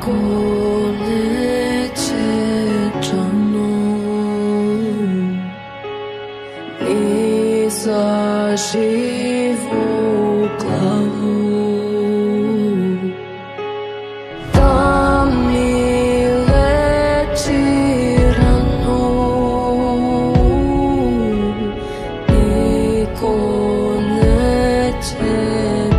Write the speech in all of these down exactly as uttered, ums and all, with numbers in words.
Niko neće džanom ni za živu glavu da mi leči ranu. Niko neće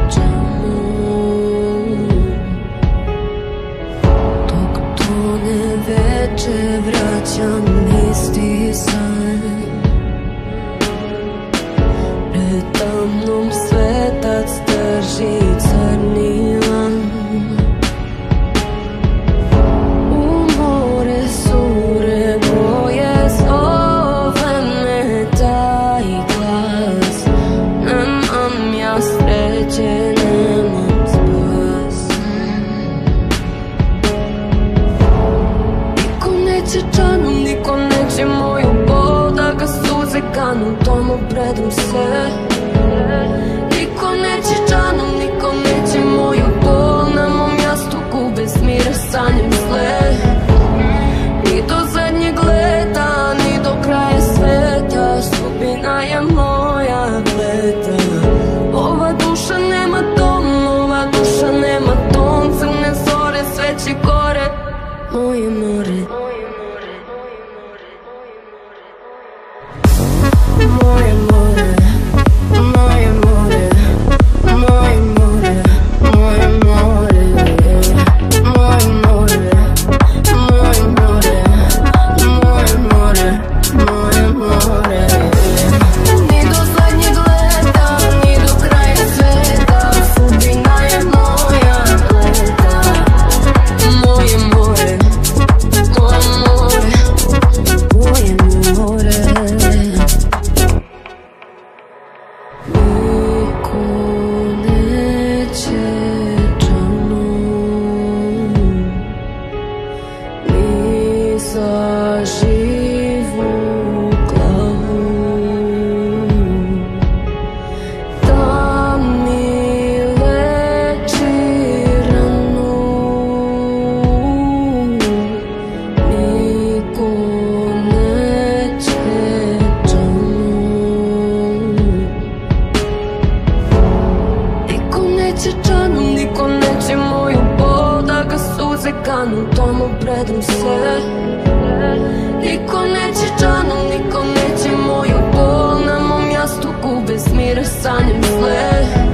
veče vraćam isti san. Preda mnom svetac drži crni lan. U more sure boje zove me taj glas. Nemam ja sreće, nemam spas. Niko neće moju bol da ga suze kanu tomu predam se. Niko neće džanom, niko neće moju bol na mom jastuku bez mira sanjam zle. Ni do zadnjeg leta, ni do kraja sveta, sudbina je moja gleda. Ova duša nema dom, ova duša nema ton, crne zore sveće gore, moje more. Moje more, moje more, moje more, moje more, moje more, moje more, moje more, moje more. Ni do zadnjeg leta, ni do kraja sveta, sudbina je moja gleda. Moje more, moje more, moje more. Niko neće džanom ni za živu glavu da mi leči ranu. Niko neće džanom. Niko neće džanom, niko neće moju bol da ga suze kanu tomu predam se. Niko neće džanom, niko neće moju bol na mom jastuku bez mira sanjam zle.